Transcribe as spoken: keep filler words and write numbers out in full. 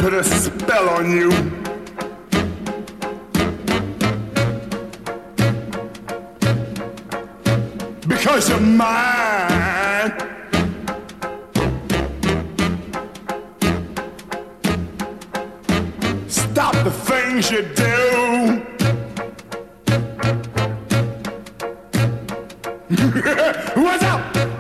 put a spell on you. Because you're mine. Stop the things you do. What's up?